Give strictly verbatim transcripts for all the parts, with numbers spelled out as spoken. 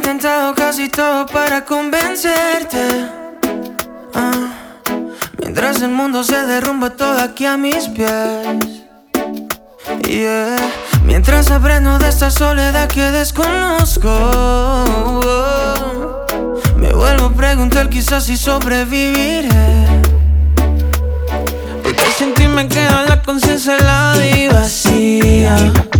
intentado casi todo para convencerte, ah, mientras el mundo se derrumba todo aquí a mis pies. Yeah. Mientras aprendo de esta soledad que desconozco, me vuelvo a preguntar quizás si sobreviviré, porque sin ti me queda la conciencia helada y vacía,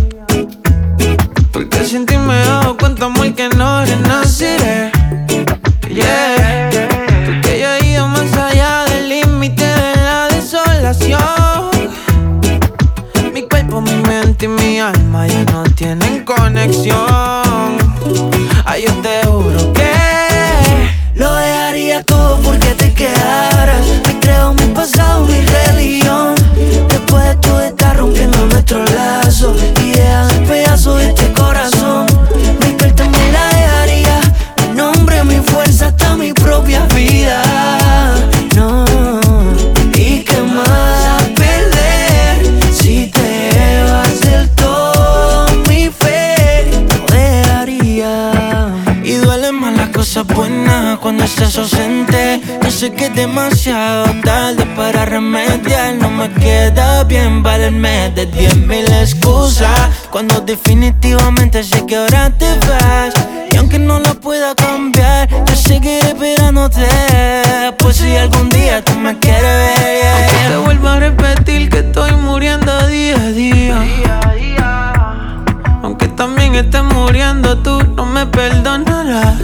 porque sin ti me he dado cuenta, amor, que no renaceré. Yeah. Porque yo he ido más allá del límite de la desolación. Mi cuerpo, mi mente y mi alma ya no tienen conexión. Ay, yo te juro que lo dejaría todo porque te quedaras. Me creo mi pasado, mi religión. Después de todo está rompiendo nuestro lazo y deja el pedazo de este corazón. Mi carta me la dejaría, mi nombre, mi fuerza, hasta mi propia vida. No, ¿y qué más a perder si te vas del todo? Mi fe lo dejaría. Y duele más las cosas buenas cuando estás ausente. Yo sé que es demasiado tarde para remediar. No me queda bien valerme de diez mil excusas cuando definitivamente sé que ahora te vas. Y aunque no lo pueda cambiar, yo seguiré esperándote, pues si algún día tú me quieres ver, yeah. Aunque te vuelvo a repetir que estoy muriendo día a día, día, a día. Aunque también estés muriendo tú, no me perdonarás.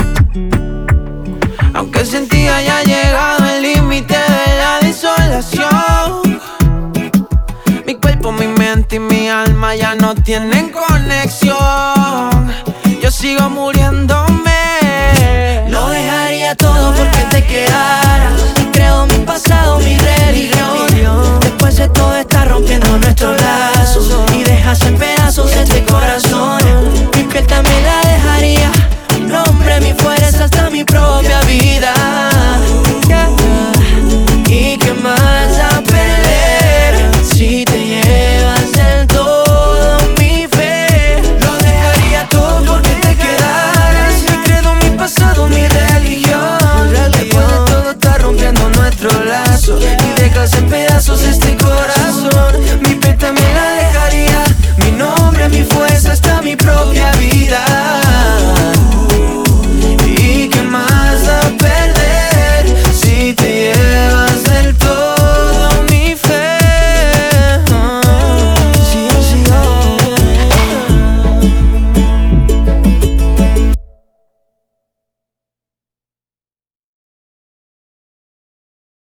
Aunque sin ti haya llegado el límite de la desolación. Mi cuerpo, mi mente y mi alma ya no tienen conexión. Yo sigo muriéndome. Lo dejaría todo porque te quedaras. Y creo mi pasado, mi religión. Después de todo está rompiendo nuestros lazos y dejas